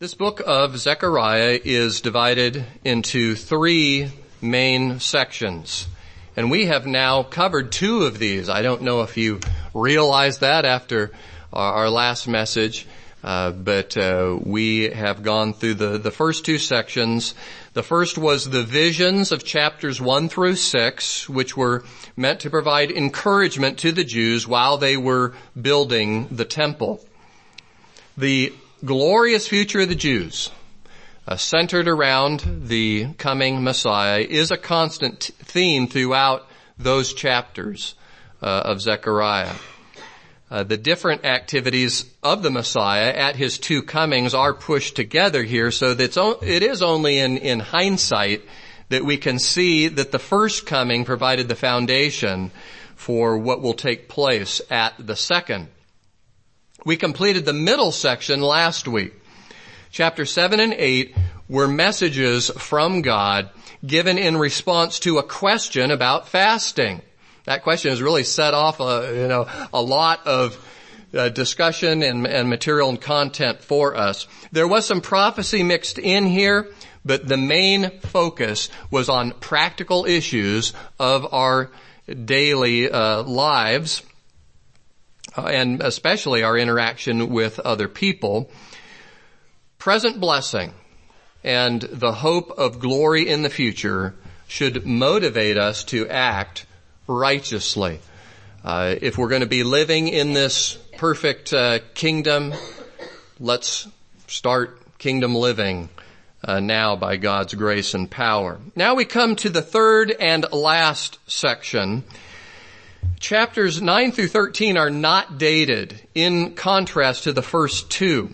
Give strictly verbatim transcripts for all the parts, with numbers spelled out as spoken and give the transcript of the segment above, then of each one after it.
This book of Zechariah is divided into three main sections, and we have now covered two of these. I don't know if you realize that after our, our last message, uh, but uh, we have gone through the, the first two sections. The first was the visions of chapters one through six, which were meant to provide encouragement to the Jews while they were building the temple. The glorious future of the Jews, uh, centered around the coming Messiah, is a constant t- theme throughout those chapters uh, of Zechariah. Uh, the different activities of the Messiah at his two comings are pushed together here, so that it's o- it is only in, in hindsight that we can see that the first coming provided the foundation for what will take place at the second. We completed the middle section last week. Chapter seven and eight were messages from God given in response to a question about fasting. That question has really set off a, you know, a lot of uh, discussion and, and material and content for us. There was some prophecy mixed in here, but the main focus was on practical issues of our daily uh, lives, Uh, and especially our interaction with other people. Present blessing and the hope of glory in the future should motivate us to act righteously. Uh, if we're going to be living in this perfect uh, kingdom, let's start kingdom living uh, now by God's grace and power. Now we come to the third and last section. Chapters nine through thirteen are not dated, in contrast to the first two.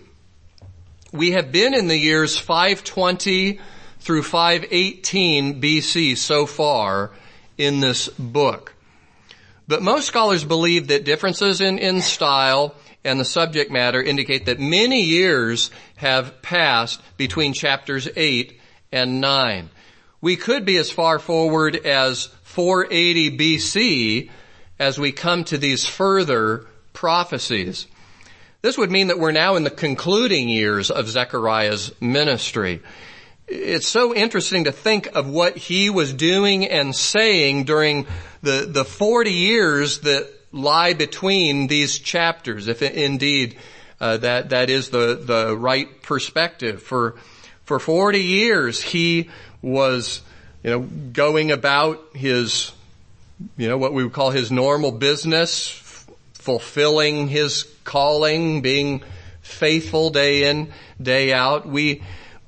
We have been in the years five twenty through five eighteen B C so far in this book. But most scholars believe that differences in, in style and the subject matter indicate that many years have passed between chapters eight and nine. We could be as far forward as four eighty B C as we come to these further prophecies. This would mean that we're now in the concluding years of Zechariah's ministry. It's so interesting to think of what he was doing and saying during the, the forty years that lie between these chapters, if indeed uh, that, that is the, the right perspective. For, for forty years he was, you know, going about his You know, what we would call his normal business, f- fulfilling his calling, being faithful day in, day out. We,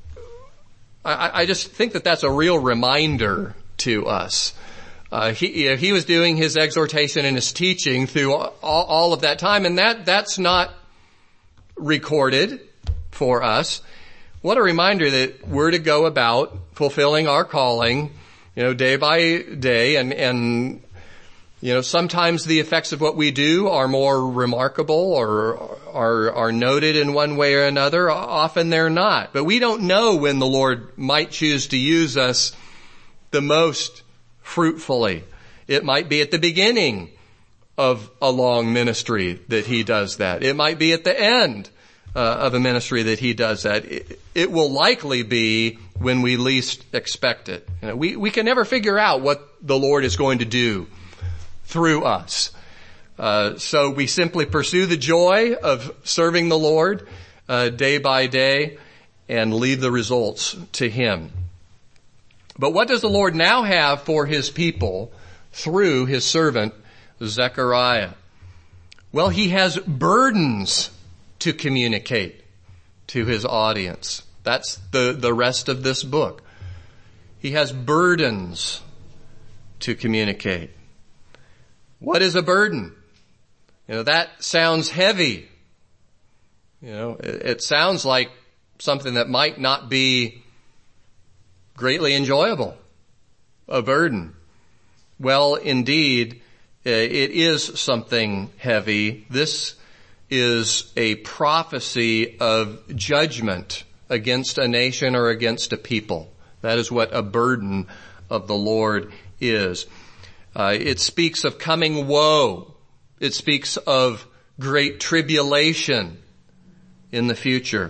I, I just think that that's a real reminder to us. Uh, he, you know, he was doing his exhortation and his teaching through all, all of that time, and that, that's not recorded for us. What a reminder that we're to go about fulfilling our calling, you know, day by day, and, and, you know, sometimes the effects of what we do are more remarkable or are, are noted in one way or another. Often they're not. But we don't know when the Lord might choose to use us the most fruitfully. It might be at the beginning of a long ministry that he does that. It might be at the end uh, of a ministry that he does that. It, it will likely be when we least expect it. You know, we, we can never figure out what the Lord is going to do through us. Uh, so we simply pursue the joy of serving the Lord uh, day by day and leave the results to him. But what does the Lord now have for his people through his servant Zechariah? Well, he has burdens to communicate to his audience. That's the, the rest of this book. He has burdens to communicate. What is a burden? You know, that sounds heavy. You know, it, it sounds like something that might not be greatly enjoyable. A burden. Well, indeed, it is something heavy. This is a prophecy of judgment against a nation or against a people. That is what a burden of the Lord is. Uh, it speaks of coming woe. It speaks of great tribulation in the future.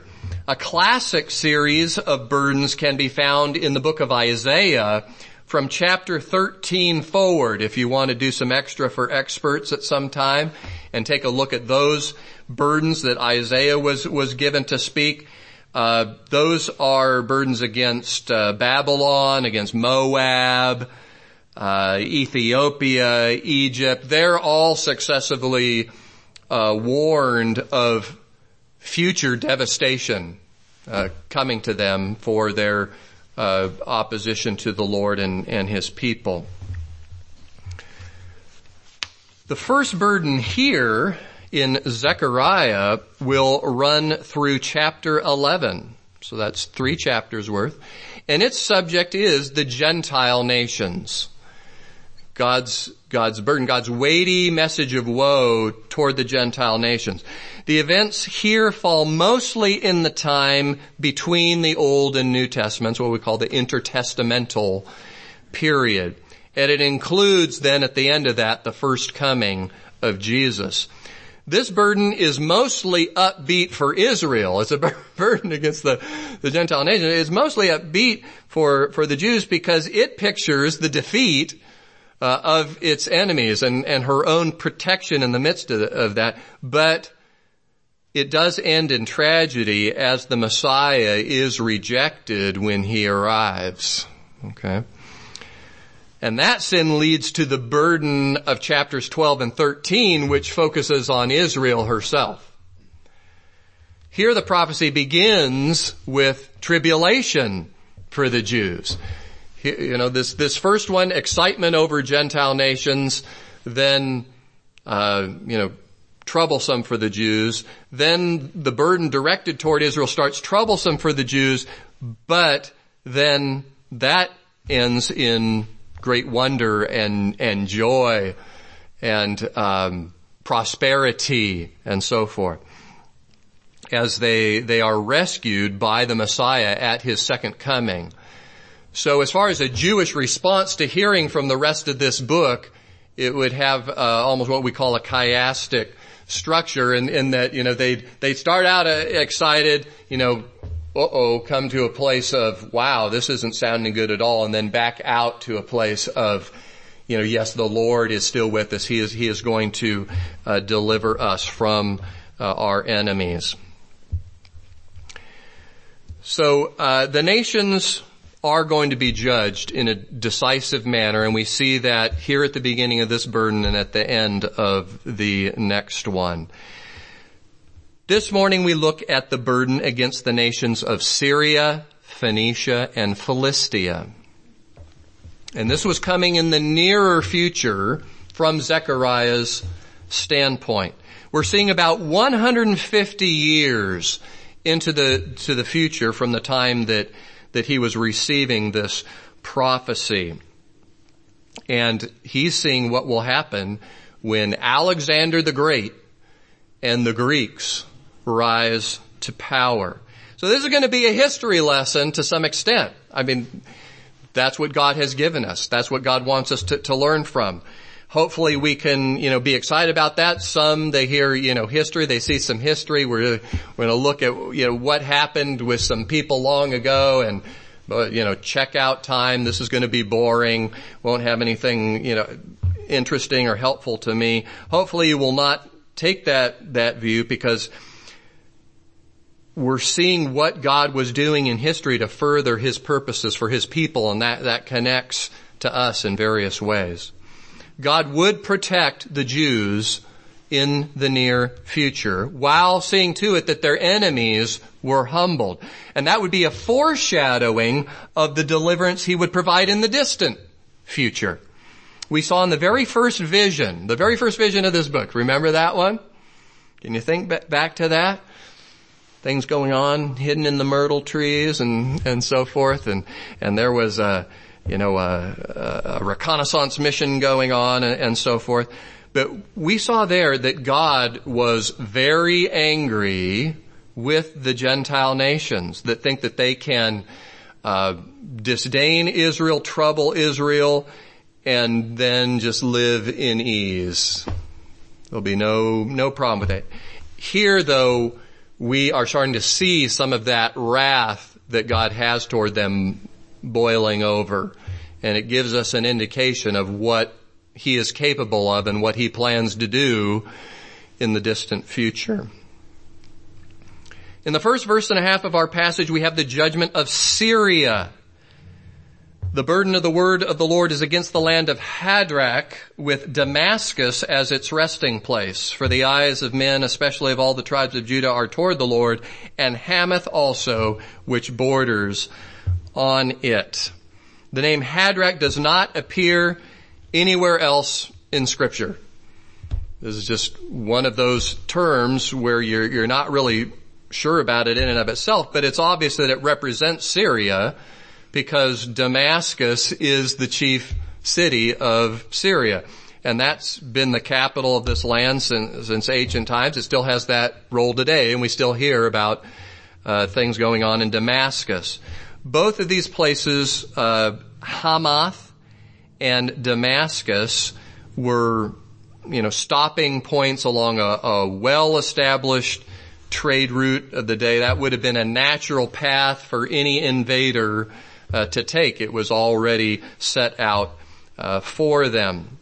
A classic series of burdens can be found in the book of Isaiah from chapter thirteen forward, if you want to do some extra for experts at some time and take a look at those burdens that Isaiah was, was given to speak. Uh, those are burdens against uh, Babylon, against Moab, uh, Ethiopia, Egypt. They're all successively uh, warned of future devastation uh, coming to them for their uh, opposition to the Lord and, and His people. The first burden here in Zechariah will run through chapter eleven. So that's three chapters worth. And its subject is the Gentile nations. God's, God's burden, God's weighty message of woe toward the Gentile nations. The events here fall mostly in the time between the Old and New Testaments, what we call the intertestamental period. And it includes then at the end of that the first coming of Jesus. This burden is mostly upbeat for Israel. It's a burden against the, the Gentile nation. It's mostly upbeat for, for the Jews because it pictures the defeat uh, of its enemies and, and her own protection in the midst of, the, of that. But it does end in tragedy as the Messiah is rejected when He arrives. Okay? And that sin leads to the burden of chapters twelve and thirteen, which focuses on Israel herself. Here the prophecy begins with tribulation for the Jews. You know, this, this first one, excitement over Gentile nations, then, uh, you know, troublesome for the Jews. Then the burden directed toward Israel starts troublesome for the Jews, but then that ends in great wonder and, and joy and, um, prosperity and so forth as they, they are rescued by the Messiah at His second coming. So as far as a Jewish response to hearing from the rest of this book, it would have, uh, almost what we call a chiastic structure in, in that, you know, they they start out uh, excited, you know, uh-oh, come to a place of, wow, this isn't sounding good at all, and then back out to a place of, you know, yes, the Lord is still with us. He is, He is going to uh, deliver us from uh, our enemies. So, uh, the nations are going to be judged in a decisive manner, and we see that here at the beginning of this burden and at the end of the next one. This morning we look at the burden against the nations of Syria, Phoenicia, and Philistia. And this was coming in the nearer future from Zechariah's standpoint. We're seeing about one hundred fifty years into the, to the future from the time that that he was receiving this prophecy. And he's seeing what will happen when Alexander the Great and the Greeks rise to power. So this is going to be a history lesson to some extent. I mean, that's what God has given us. That's what God wants us to, to learn from. Hopefully we can, you know, be excited about that. Some, they hear, you know, history, they see some history. We're, we're going to look at, you know, what happened with some people long ago and, you know, check out time. This is going to be boring. Won't have anything, you know, interesting or helpful to me. Hopefully you will not take that, that view because we're seeing what God was doing in history to further His purposes for His people, and that, that connects to us in various ways. God would protect the Jews in the near future while seeing to it that their enemies were humbled. And that would be a foreshadowing of the deliverance He would provide in the distant future. We saw in the very first vision, the very first vision of this book. Remember that one? Can you think back to that? Things going on hidden in the myrtle trees and, and so forth. And, and there was a, you know, a, a reconnaissance mission going on and, and so forth. But we saw there that God was very angry with the Gentile nations that think that they can uh disdain Israel, trouble Israel, and then just live in ease. There'll be no no problem with that. Here, though, we are starting to see some of that wrath that God has toward them boiling over. And it gives us an indication of what he is capable of and what he plans to do in the distant future. In the first verse and a half of our passage, we have the judgment of Syria. The burden of the word of the Lord is against the land of Hadrach, with Damascus as its resting place. For the eyes of men, especially of all the tribes of Judah, are toward the Lord, and Hamath also, which borders on it. The name Hadrach does not appear anywhere else in Scripture. This is just one of those terms where you're, you're not really sure about it in and of itself, but it's obvious that it represents Syria because Damascus is the chief city of Syria. And that's been the capital of this land since, since ancient times. It still has that role today, and we still hear about uh, things going on in Damascus. Both of these places, uh, Hamath and Damascus, were, you know, stopping points along a, a well-established trade route of the day. That would have been a natural path for any invader uh, to take. It was already set out uh, for them.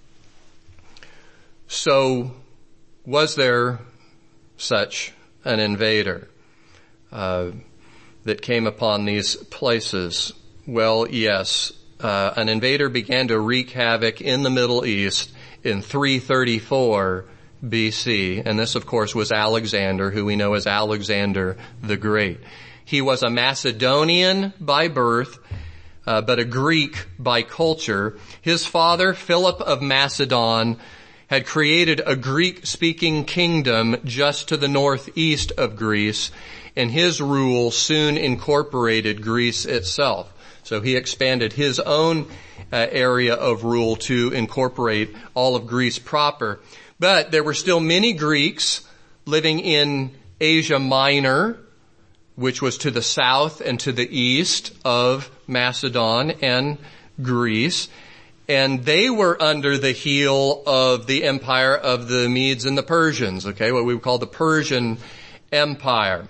So, was there such an invader uh, that came upon these places? Well, yes. Uh, an invader began to wreak havoc in the Middle East in three thirty-four B C, and this, of course, was Alexander, who we know as Alexander the Great. He was a Macedonian by birth, uh, but a Greek by culture. His father, Philip of Macedon, had created a Greek-speaking kingdom just to the northeast of Greece, and his rule soon incorporated Greece itself. So he expanded his own uh, area of rule to incorporate all of Greece proper. But there were still many Greeks living in Asia Minor, which was to the south and to the east of Macedon and Greece. And they were under the heel of the empire of the Medes and the Persians, okay, what we would call the Persian Empire.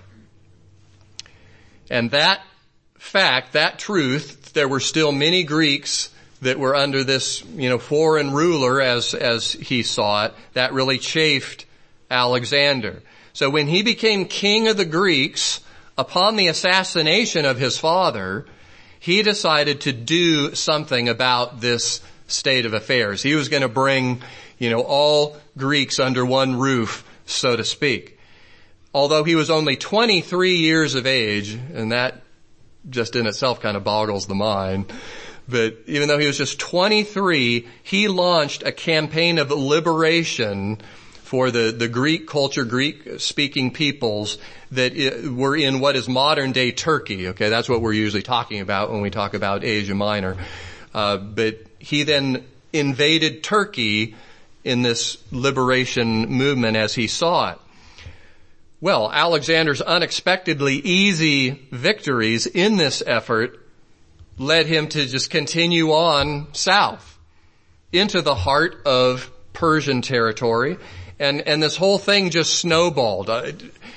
And that fact, that truth, there were still many Greeks that were under this, you know, foreign ruler as, as he saw it, that really chafed Alexander. So when he became king of the Greeks, upon the assassination of his father, he decided to do something about this state of affairs. He was going to bring, you know, all Greeks under one roof, so to speak. Although he was only twenty-three years of age, and that just in itself kind of boggles the mind, but even though he was just twenty-three, he launched a campaign of liberation for the, the Greek culture, Greek-speaking peoples that were in what is modern-day Turkey. Okay, that's what we're usually talking about when we talk about Asia Minor. Uh, but he then invaded Turkey in this liberation movement as he saw it. Well, Alexander's unexpectedly easy victories in this effort led him to just continue on south into the heart of Persian territory. And, and this whole thing just snowballed. I,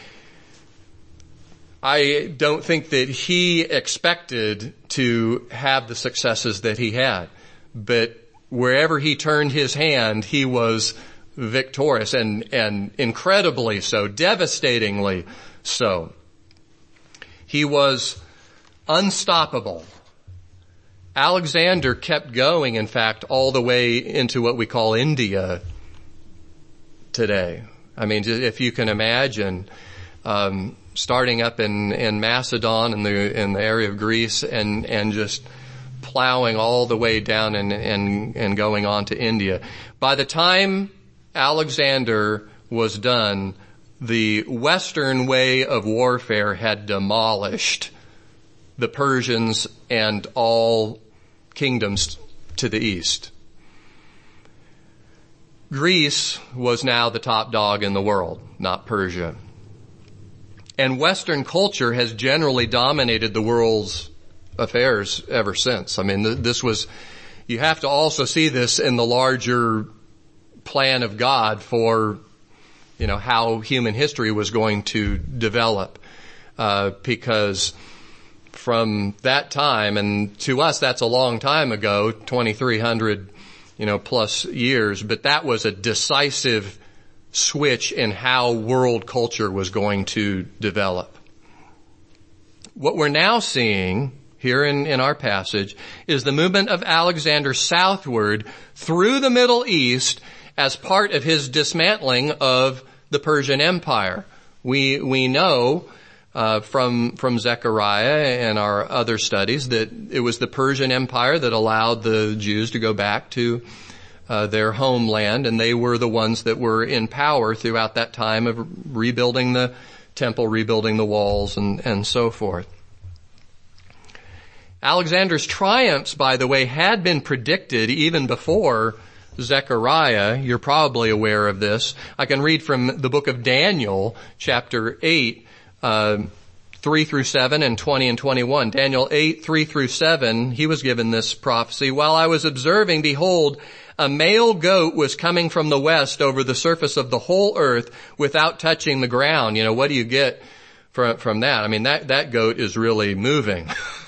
I don't think that he expected to have the successes that he had. But wherever he turned his hand, he was victorious and, and incredibly so, devastatingly so. He was unstoppable. Alexander kept going, in fact, all the way into what we call India today. I mean, if you can imagine, um, starting up in, in Macedon in the, in the area of Greece and, and just plowing all the way down and, and, and going on to India. By the time Alexander was done, the Western way of warfare had demolished the Persians and all kingdoms to the east. Greece was now the top dog in the world, not Persia. And Western culture has generally dominated the world's affairs ever since. I mean, this was, you have to also see this in the larger plan of God for, you know, how human history was going to develop, uh, because from that time, and to us that's a long time ago, twenty-three hundred, you know, plus years, but that was a decisive switch in how world culture was going to develop. What we're now seeing here in, in our passage is the movement of Alexander southward through the Middle East as part of his dismantling of the Persian Empire. We, we know Uh, from, from Zechariah and our other studies that it was the Persian Empire that allowed the Jews to go back to, uh, their homeland, and they were the ones that were in power throughout that time of rebuilding the temple, rebuilding the walls, and, and so forth. Alexander's triumphs, by the way, had been predicted even before Zechariah. You're probably aware of this. I can read from the book of Daniel, chapter eight, Uh, three through seven and twenty and twenty-one. Daniel eight, three through seven, he was given this prophecy. While I was observing, behold, a male goat was coming from the west over the surface of the whole earth without touching the ground. You know, what do you get from, from that? I mean, that, that goat is really moving.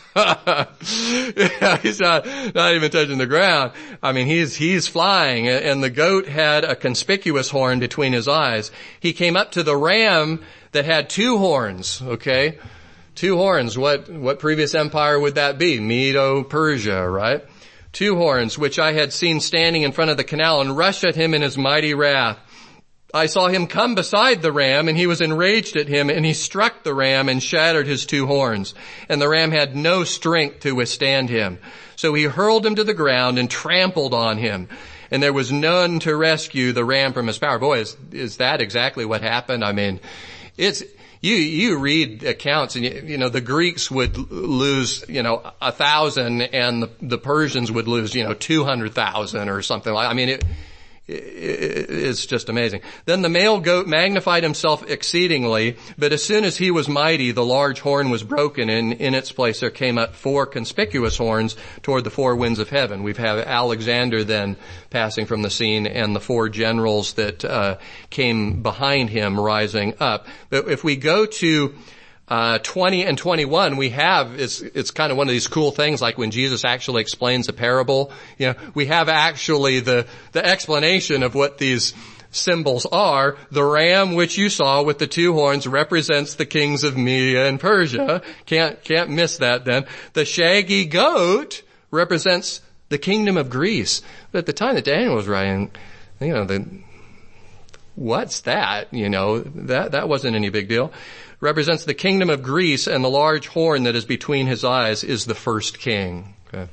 Yeah, he's not, not even touching the ground. I mean, he's, he's flying, and the goat had a conspicuous horn between his eyes. He came up to the ram that had two horns, okay? Two horns. What, what previous empire would that be? Medo-Persia, right? Two horns, which I had seen standing in front of the canal, and rushed at him in his mighty wrath. I saw him come beside the ram, and he was enraged at him, and he struck the ram and shattered his two horns. And the ram had no strength to withstand him. So he hurled him to the ground and trampled on him. And there was none to rescue the ram from his power. Boy, is, is that exactly what happened? I mean, it's, you, you read accounts, and you, you know, the Greeks would lose, you know, a thousand, and the, the Persians would lose, you know, two hundred thousand or something like, I mean, it, it's just amazing. Then the male goat magnified himself exceedingly, but as soon as he was mighty, the large horn was broken, and in its place there came up four conspicuous horns toward the four winds of heaven. We've had Alexander then passing from the scene, and the four generals that uh came behind him rising up. But if we go to Uh, twenty and twenty-one, we have, it's, it's kind of one of these cool things, like when Jesus actually explains a parable, you know, we have actually the, the explanation of what these symbols are. The ram which you saw with the two horns represents the kings of Media and Persia. Can't, can't miss that then. The shaggy goat represents the kingdom of Greece. But at the time that Daniel was writing, you know, the, what's that? You know, that, that wasn't any big deal. Represents the kingdom of Greece, and the large horn that is between his eyes is the first king. Okay.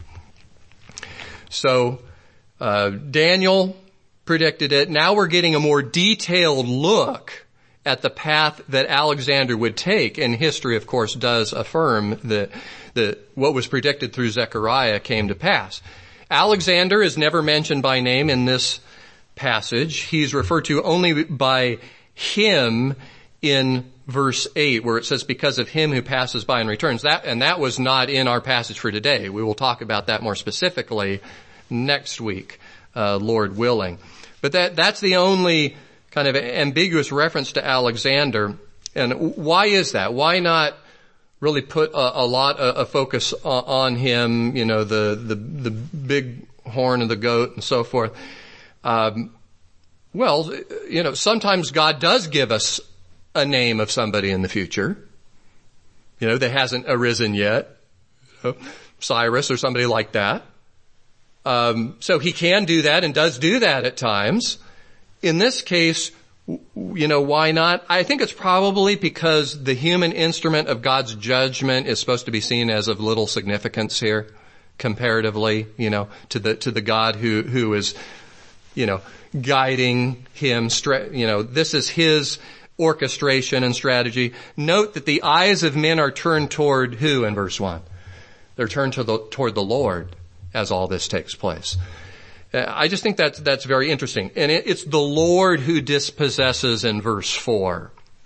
So, uh, Daniel predicted it. Now we're getting a more detailed look at the path that Alexander would take. And history, of course, does affirm that, that what was predicted through Zechariah came to pass. Alexander is never mentioned by name in this passage. He's referred to only by him in verse eight, where it says, because of him who passes by and returns. That, and that was not in our passage for today. We will talk about that more specifically next week, uh, Lord willing. But that, that's the only kind of ambiguous reference to Alexander. And why is that? Why not really put a, a lot of, of focus on, on him, you know, the, the, the big horn of the goat and so forth? Um, well, you know, sometimes God does give us a name of somebody in the future, you know, that hasn't arisen yet, you know, Cyrus or somebody like that. Um, so he can do that and does do that at times. In this case, you know, why not? I think it's probably because the human instrument of God's judgment is supposed to be seen as of little significance here, comparatively, you know, to the, to the God who, who is, you know, guiding him, you know, this is his orchestration and strategy. Note that the eyes of men are turned toward who in verse one? They're turned to the, toward the Lord as all this takes place. Uh, I just think that's, that's very interesting. And it, it's the Lord who dispossesses in verse four.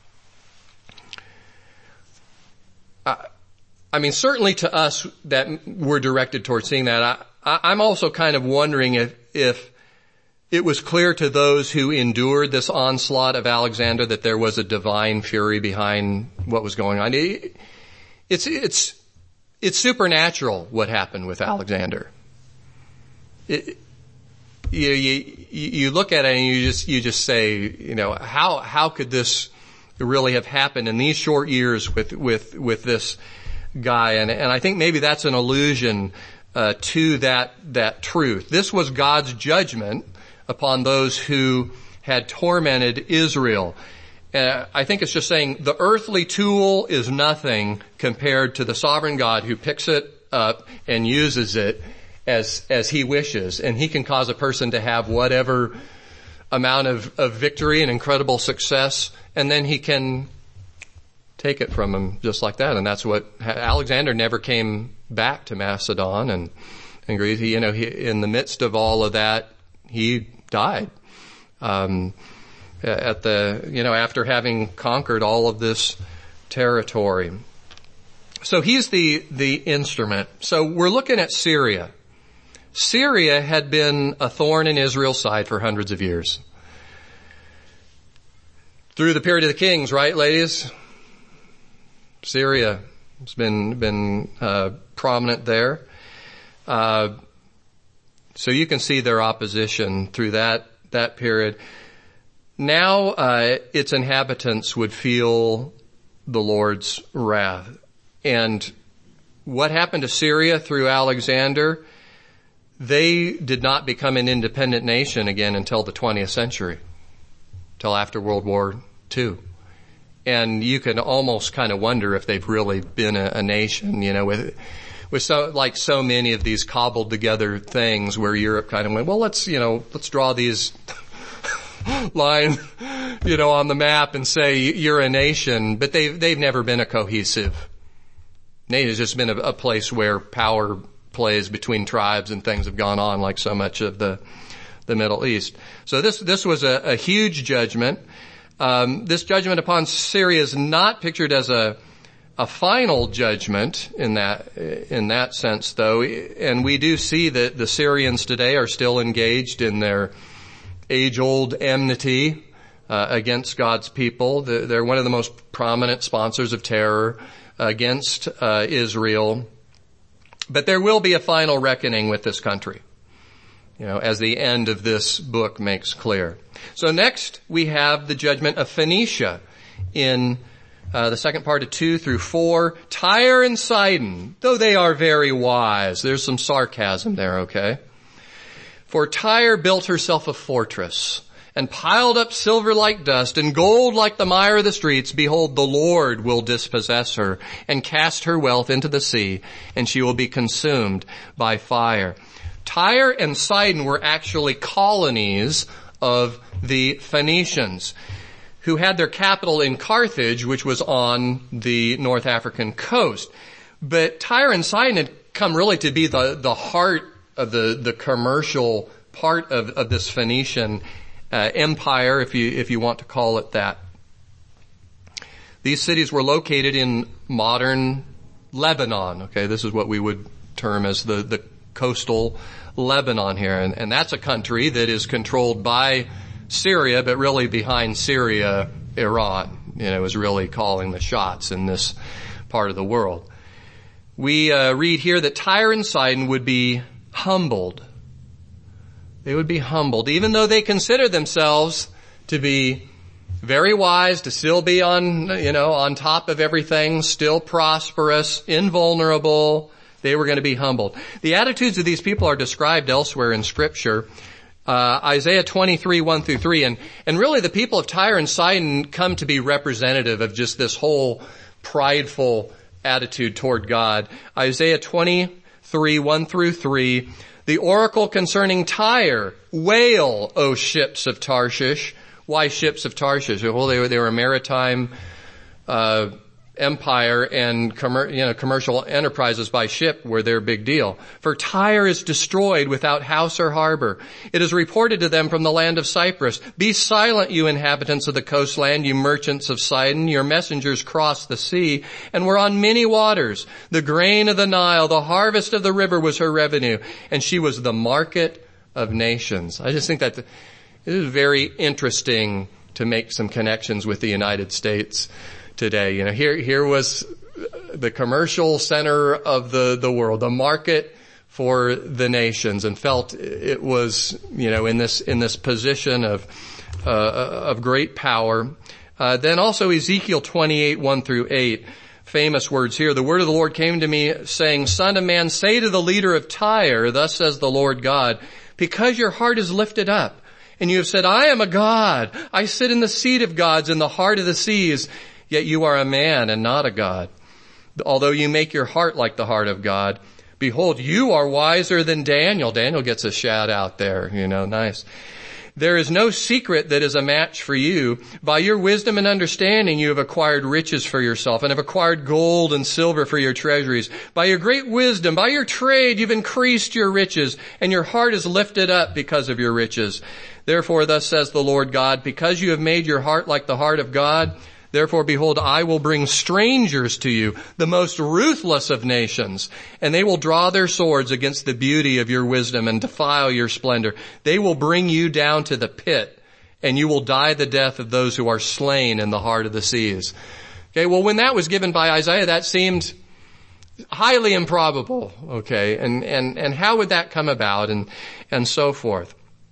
Uh, I mean, certainly to us that we're directed towards seeing that. I, I, I'm also kind of wondering if, if it was clear to those who endured this onslaught of Alexander that there was a divine fury behind what was going on. It, it's, it's, it's supernatural what happened with Alexander. It, you, you, you look at it and you just, you just say, you know, how, how could this really have happened in these short years with, with, with this guy? And, and I think maybe that's an allusion, uh, to that, that truth. This was God's judgment upon those who had tormented Israel. Uh, I think it's just saying the earthly tool is nothing compared to the sovereign God who picks it up and uses it as, as he wishes. And he can cause a person to have whatever amount of, of victory and incredible success, and then he can take it from him just like that. And that's what Alexander never came back to Macedon and, and Greece. He, you know, he, in the midst of all of that, he died, um, at the, you know, after having conquered all of this territory. So he's the, the instrument. So we're looking at Syria. Syria had been a thorn in Israel's side for hundreds of years. Through the period of the kings, right, ladies? Syria has been, been, uh, prominent there. Uh, So you can see their opposition through that, that period. Now, uh, its inhabitants would feel the Lord's wrath. And what happened to Syria through Alexander? They did not become an independent nation again until the twentieth century, till after World War Two. And you can almost kind of wonder if they've really been a, a nation, you know, with, with so, like so many of these cobbled together things where Europe kind of went, well, let's, you know, let's draw these lines, you know, on the map and say you're a nation, but they've, they've never been a cohesive nation. It's just been a, a place where power plays between tribes and things have gone on like so much of the, the Middle East. So this, this was a, a huge judgment. Um, this judgment upon Syria is not pictured as a, a final judgment in that, in that sense though. And we do see that the Syrians today are still engaged in their age-old enmity, uh, against God's people. They're one of the most prominent sponsors of terror against, uh, Israel. But there will be a final reckoning with this country, you know, as the end of this book makes clear. So next we have the judgment of Phoenicia in uh, the second part of two through four. Tyre and Sidon, though they are very wise. There's some sarcasm there, okay? For Tyre built herself a fortress and piled up silver like dust and gold like the mire of the streets. Behold, the Lord will dispossess her and cast her wealth into the sea, and she will be consumed by fire. Tyre and Sidon were actually colonies of the Phoenicians, who had their capital in Carthage, which was on the North African coast. But Tyre and Sidon had come really to be the, the heart of the, the commercial part of, of this Phoenician uh, empire, if you, if you want to call it that. These cities were located in modern Lebanon. Okay, this is what we would term as the, the coastal Lebanon here. And, and that's a country that is controlled by Syria, but really behind Syria, Iran, you know, is really calling the shots in this part of the world. We uh, read here that Tyre and Sidon would be humbled. They would be humbled, even though they consider themselves to be very wise, to still be on, you know, on top of everything, still prosperous, invulnerable. They were going to be humbled. The attitudes of these people are described elsewhere in Scripture. Uh, Isaiah twenty-three, one through three, and, and really the people of Tyre and Sidon come to be representative of just this whole prideful attitude toward God. Isaiah twenty-three, one through three, the oracle concerning Tyre, wail, O ships of Tarshish. Why ships of Tarshish? Well, they were, they were a maritime, uh, empire, and commer- you know, commercial enterprises by ship were their big deal. For Tyre is destroyed without house or harbor. It is reported to them from the land of Cyprus, be silent, you inhabitants of the coastland, you merchants of Sidon. Your messengers crossed the sea and were on many waters. The grain of the Nile, the harvest of the river was her revenue, and she was the market of nations. I just think that it is very interesting to make some connections with the United States today. You know, here, here was the commercial center of the, the world, the market for the nations, and felt it was, you know, in this, in this position of, uh, of great power. Uh, then also Ezekiel twenty-eight, one through eight, famous words here. The word of the Lord came to me saying, Son of man, say to the leader of Tyre, thus says the Lord God, because your heart is lifted up, and you have said, I am a God. I sit in the seat of gods in the heart of the seas, yet you are a man and not a God. Although you make your heart like the heart of God, behold, you are wiser than Daniel. Daniel gets a shout out there, you know, nice. There is no secret that is a match for you. By your wisdom and understanding you have acquired riches for yourself and have acquired gold and silver for your treasuries. By your great wisdom, by your trade, you've increased your riches, and your heart is lifted up because of your riches. Therefore, thus says the Lord God, because you have made your heart like the heart of God, therefore, behold, I will bring strangers to you, the most ruthless of nations, and they will draw their swords against the beauty of your wisdom and defile your splendor. They will bring you down to the pit, and you will die the death of those who are slain in the heart of the seas. Okay, well, when that was given by Isaiah, that seemed highly improbable. Okay, and, and, and how would that come about, and, and so forth.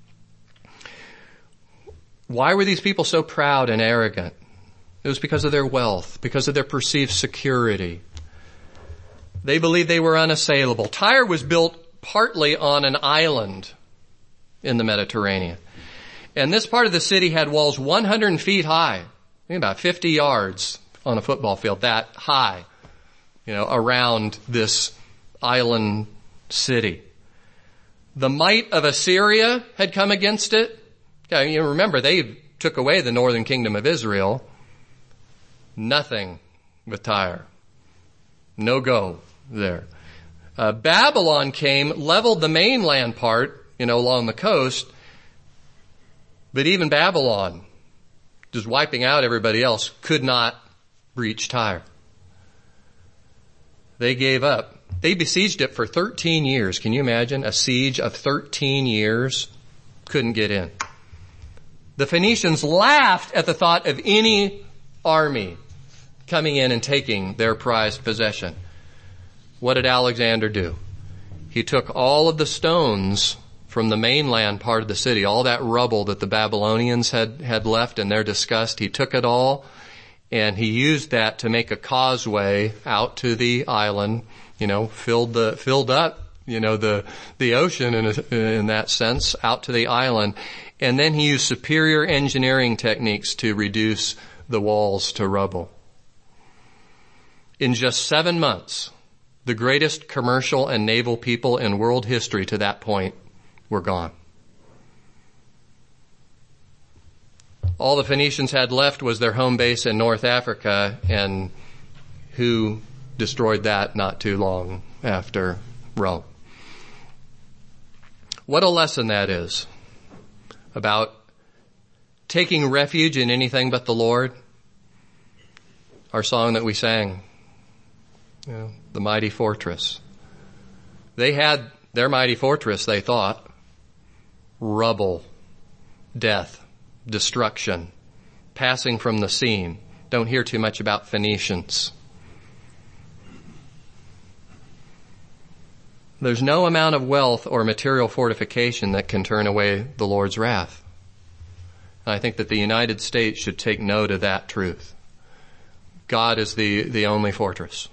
Why were these people so proud and arrogant? It was because of their wealth, because of their perceived security. They believed they were unassailable. Tyre was built partly on an island in the Mediterranean. And this part of the city had walls one hundred feet high, about fifty yards on a football field, that high, you know, around this island city. The might of Assyria had come against it. Okay, you remember, they took away the northern kingdom of Israel. Nothing with Tyre. No go there. Uh, Babylon came, leveled the mainland part, you know, along the coast, but even Babylon, just wiping out everybody else, could not reach Tyre. They gave up. They besieged it for thirteen years. Can you imagine? A siege of thirteen years. Couldn't get in. The Phoenicians laughed at the thought of any army coming in and taking their prized possession. What did Alexander do? He took all of the stones from the mainland part of the city, all that rubble that the Babylonians had, had left in their disgust. He took it all, and he used that to make a causeway out to the island, you know, filled the, filled up, you know, the, the ocean in, a, in that sense, out to the island. And then he used superior engineering techniques to reduce the walls to rubble. In just seven months, the greatest commercial and naval people in world history to that point were gone. All the Phoenicians had left was their home base in North Africa, and who destroyed that not too long after Rome. What a lesson that is about taking refuge in anything but the Lord. Our song that we sang, you know, the mighty fortress. They had their mighty fortress, they thought. Rubble, death, destruction, passing from the scene. Don't hear too much about Phoenicians. There's no amount of wealth or material fortification that can turn away the Lord's wrath. And I think that the United States should take note of that truth. God is the, the only fortress.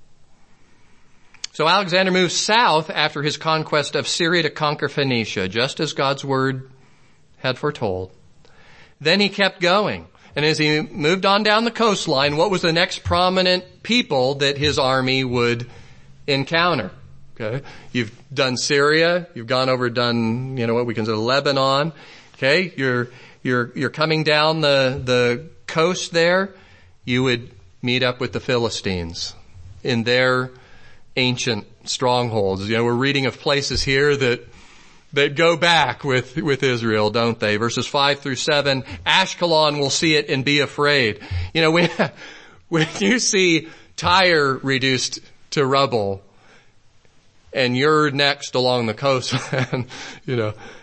So Alexander moved south after his conquest of Syria to conquer Phoenicia, just as God's word had foretold. Then he kept going. And as he moved on down the coastline, what was the next prominent people that his army would encounter? Okay. You've done Syria. You've gone over, done, you know, what we consider Lebanon. Okay. You're, you're, you're coming down the, the coast there. You would meet up with the Philistines in their ancient strongholds. You know, we're reading of places here that, that go back with, with Israel, don't they? Verses five through seven, Ashkelon will see it and be afraid. You know, when, when you see Tyre reduced to rubble, and you're next along the coast, you know,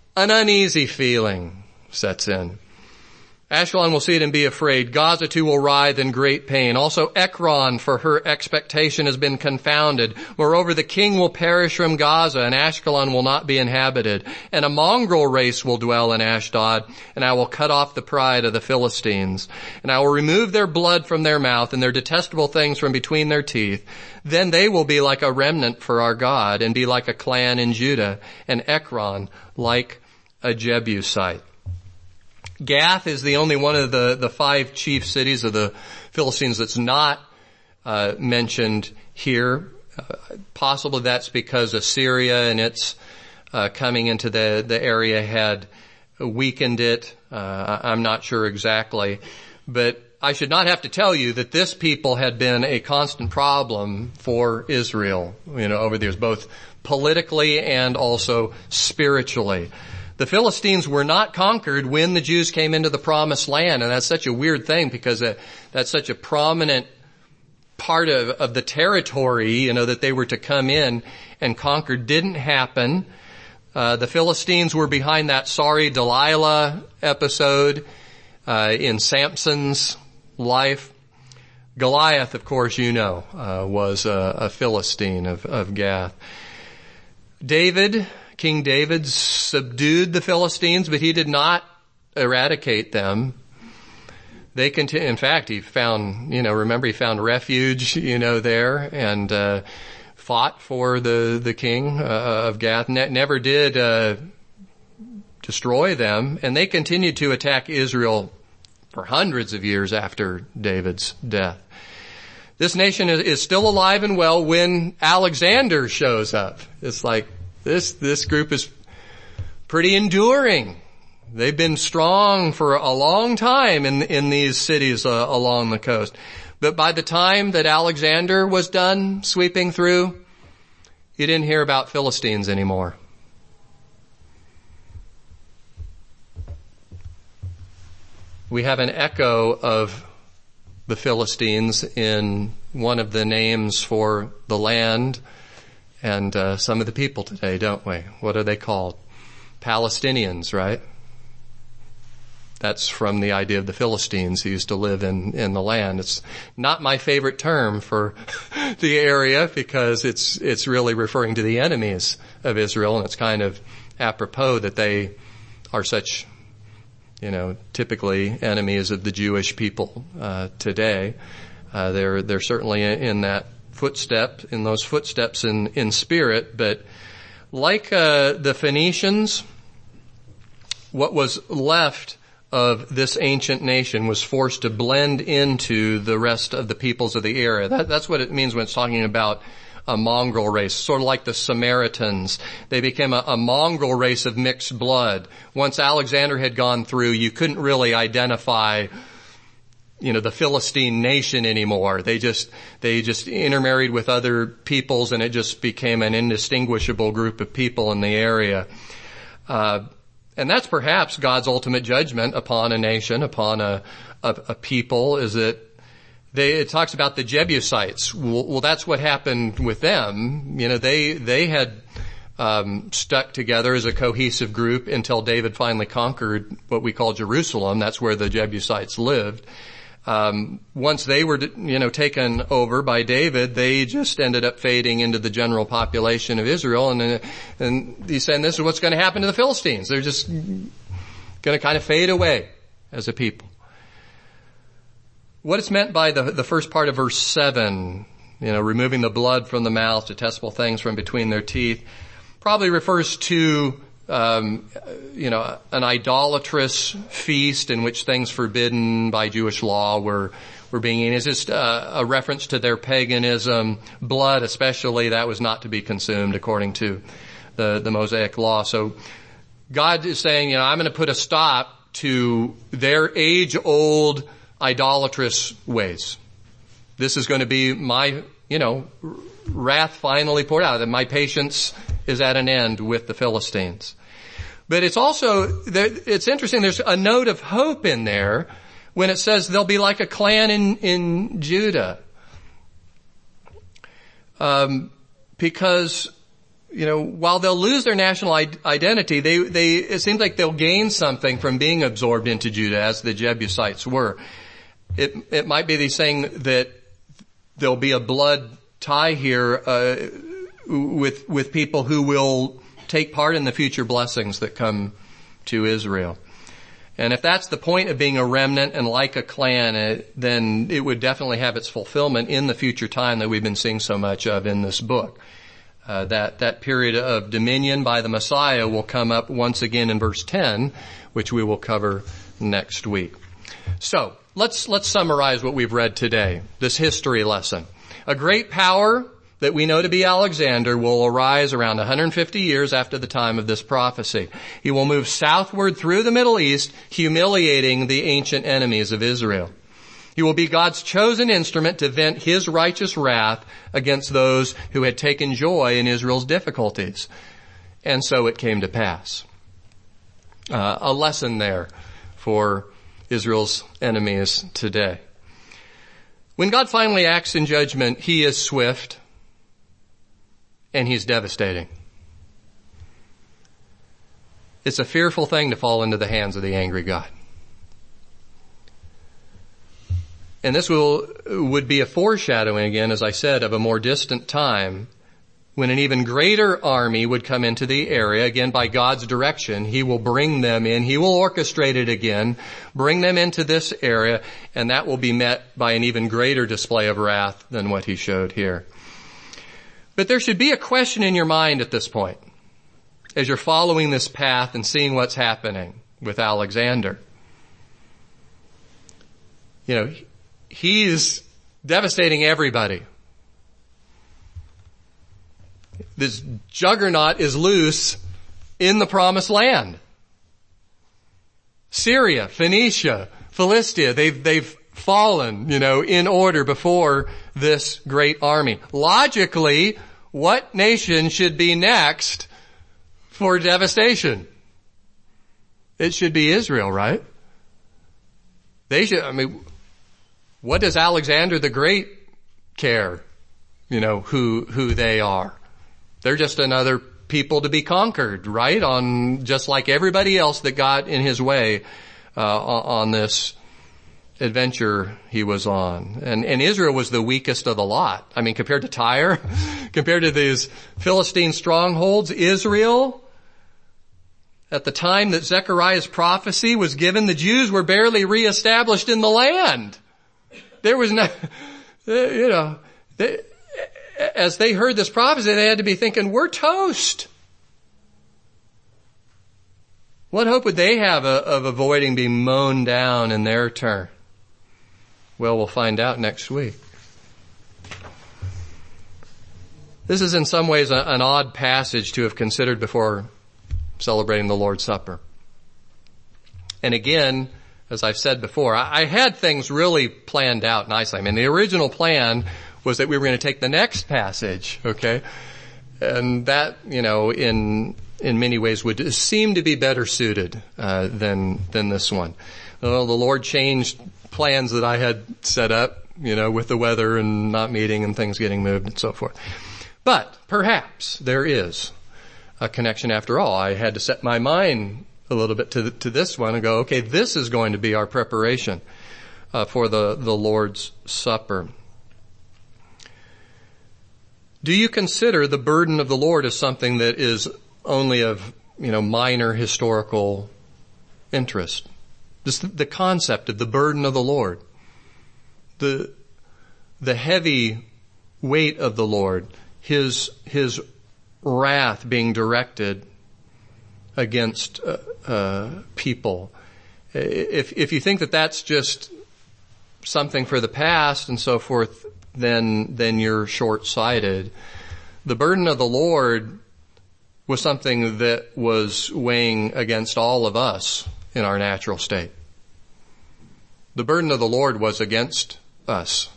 an uneasy feeling sets in. Ashkelon will see it and be afraid. Gaza too will writhe in great pain. Also Ekron, for her expectation has been confounded. Moreover, the king will perish from Gaza, and Ashkelon will not be inhabited. And a mongrel race will dwell in Ashdod, and I will cut off the pride of the Philistines. And I will remove their blood from their mouth, and their detestable things from between their teeth. Then they will be like a remnant for our God, and be like a clan in Judah, and Ekron like a Jebusite. Gath is the only one of the, the five chief cities of the Philistines that's not uh, mentioned here. Uh, possibly that's because Assyria and its uh, coming into the, the area had weakened it. Uh, I'm not sure exactly. But I should not have to tell you that this people had been a constant problem for Israel, you know, over the years, both politically and also spiritually. The Philistines were not conquered when the Jews came into the promised land, and that's such a weird thing because uh, that's such a prominent part of, of the territory, you know, that they were to come in and conquer. Didn't happen. Uh, the Philistines were behind that sorry Delilah episode uh, in Samson's life. Goliath, of course, you know, uh, was a, a Philistine of, of Gath. David, King David subdued the Philistines, but he did not eradicate them. They continue. In fact, he found, you know, remember he found refuge, you know, there and uh, fought for the the king uh, of Gath. Ne- never did uh, destroy them, and they continued to attack Israel for hundreds of years after David's death. This nation is, is still alive and well when Alexander shows up. It's like, This, this group is pretty enduring. They've been strong for a long time in, in these cities uh, along the coast. But by the time that Alexander was done sweeping through, you didn't hear about Philistines anymore. We have an echo of the Philistines in one of the names for the land and uh, some of the people today, don't we? What are they called? Palestinians, right? That's from the idea of the Philistines who used to live in, in the land. It's not my favorite term for the area because it's, it's really referring to the enemies of Israel, and it's kind of apropos that they are such, you know, typically enemies of the Jewish people, uh, today. Uh, they're, they're certainly in that footstep, in those footsteps in, in spirit, but like uh, the Phoenicians, what was left of this ancient nation was forced to blend into the rest of the peoples of the area. That, that's what it means when it's talking about a mongrel race, sort of like the Samaritans. They became a, a mongrel race of mixed blood. Once Alexander had gone through, you couldn't really identify you know, the Philistine nation anymore. They just, they just intermarried with other peoples and it just became an indistinguishable group of people in the area. Uh, and that's perhaps God's ultimate judgment upon a nation, upon a, a, a people, is that they, it talks about the Jebusites. Well, well, that's what happened with them. You know, they, they had, um, stuck together as a cohesive group until David finally conquered what we call Jerusalem. That's where the Jebusites lived. Um, once they were, you know, taken over by David, they just ended up fading into the general population of Israel. And, and he's saying this is what's going to happen to the Philistines. They're just going to kind of fade away as a people. What it's meant by the, the first part of verse seven, you know, removing the blood from the mouth, detestable things from between their teeth, probably refers to Um, you know, an idolatrous feast in which things forbidden by Jewish law were, were being eaten. It's just uh, a reference to their paganism. Blood, especially, that was not to be consumed according to the, the Mosaic law. So God is saying, you know, I'm going to put a stop to their age-old idolatrous ways. This is going to be my, you know, wrath finally poured out, that my patience is at an end with the Philistines. But it's also, it's interesting, there's a note of hope in there when it says they'll be like a clan in, in Judah. Um, because you know, while they'll lose their national identity, they, they, it seems like they'll gain something from being absorbed into Judah as the Jebusites were. It, it might be he's saying that there'll be a blood tie here, uh, with, with people who will take part in the future blessings that come to Israel. And if that's the point of being a remnant and like a clan, it, then it would definitely have its fulfillment in the future time that we've been seeing so much of in this book. Uh, that, that period of dominion by the Messiah will come up once again in verse ten, which we will cover next week. So, let's, let's summarize what we've read today, this history lesson. A great power that we know to be Alexander will arise around one hundred fifty years after the time of this prophecy. He will move southward through the Middle East, humiliating the ancient enemies of Israel. He will be God's chosen instrument to vent his righteous wrath against those who had taken joy in Israel's difficulties. And so it came to pass. Uh, a lesson there for Israel's enemies today. When God finally acts in judgment, he is swift and he's devastating. It's a fearful thing to fall into the hands of the angry God. And this will, would be a foreshadowing again, as I said, of a more distant time when an even greater army would come into the area, again by God's direction. He will bring them in. He will orchestrate it again, bring them into this area, and that will be met by an even greater display of wrath than what he showed here. But there should be a question in your mind at this point, as you're following this path and seeing what's happening with Alexander. You know, he's devastating everybody. This juggernaut is loose in the promised land. Syria, Phoenicia, Philistia, they've, they've fallen, you know, in order before this great army. Logically, what nation should be next for devastation? It should be Israel, right? They should, I mean, what does Alexander the Great care, you know, who, who they are? They're just another people to be conquered, right? On, just like everybody else that got in his way, uh, on this adventure he was on. And, and Israel was the weakest of the lot. I mean, compared to Tyre, compared to these Philistine strongholds, Israel, at the time that Zechariah's prophecy was given, the Jews were barely reestablished in the land. There was no, you know, they, as they heard this prophecy, they had to be thinking, we're toast. What hope would they have of avoiding being mown down in their turn? Well, we'll find out next week. This is in some ways an odd passage to have considered before celebrating the Lord's Supper. And again, as I've said before, I had things really planned out nicely. I mean, the original plan was that we were going to take the next passage, okay? And that, you know, in in many ways would seem to be better suited uh, than than this one. Well, the Lord changed plans that I had set up, you know, with the weather and not meeting and things getting moved and so forth. But perhaps there is a connection after all. I had to set my mind a little bit to the, to this one and go, okay, this is going to be our preparation uh, for the, the Lord's Supper. Do you consider the burden of the Lord as something that is only of, you know, minor historical interest? Just the concept of the burden of the Lord, the the heavy weight of the Lord, his his wrath being directed against uh, uh, people. If if you think that that's just something for the past and so forth, then then you're short-sighted. The burden of the Lord was something that was weighing against all of us in our natural state. The burden of the Lord was against us.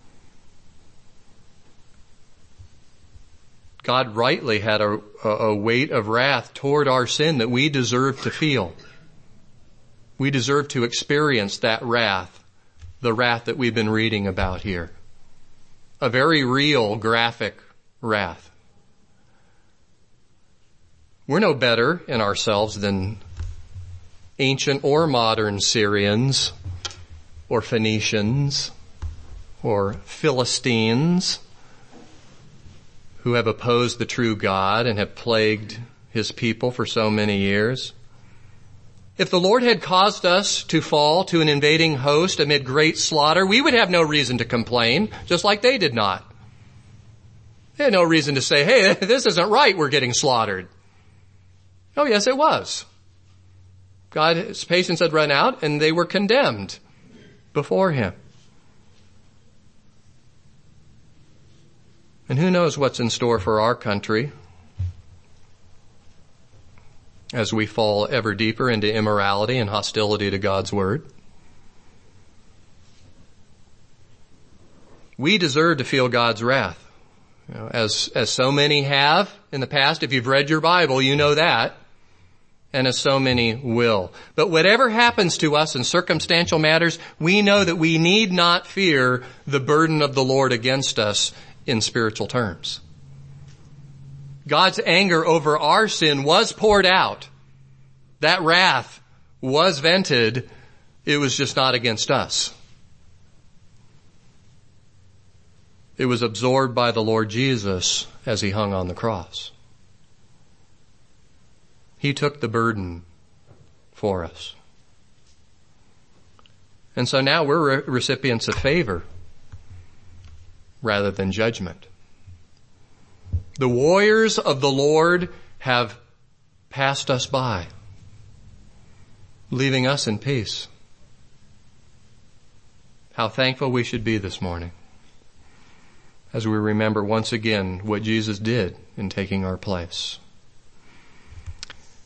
God rightly had a, a weight of wrath toward our sin that we deserve to feel. We deserve to experience that wrath, the wrath that we've been reading about here. A very real, graphic wrath. We're no better in ourselves than ancient or modern Syrians or Phoenicians or Philistines who have opposed the true God and have plagued his people for so many years. If the Lord had caused us to fall to an invading host amid great slaughter, we would have no reason to complain, just like they did not. They had no reason to say, hey, this isn't right, we're getting slaughtered. Oh yes, it was. God's patience had run out and they were condemned before him. And who knows what's in store for our country as we fall ever deeper into immorality and hostility to God's word. We deserve to feel God's wrath. You know, as, as so many have in the past. If you've read your Bible, you know that. And as so many will. But whatever happens to us in circumstantial matters, we know that we need not fear the burden of the Lord against us in spiritual terms. God's anger over our sin was poured out. That wrath was vented. It was just not against us. It was absorbed by the Lord Jesus as he hung on the cross. He took the burden for us. And so now we're recipients of favor rather than judgment. The warriors of the Lord have passed us by, leaving us in peace. How thankful we should be this morning as we remember once again what Jesus did in taking our place.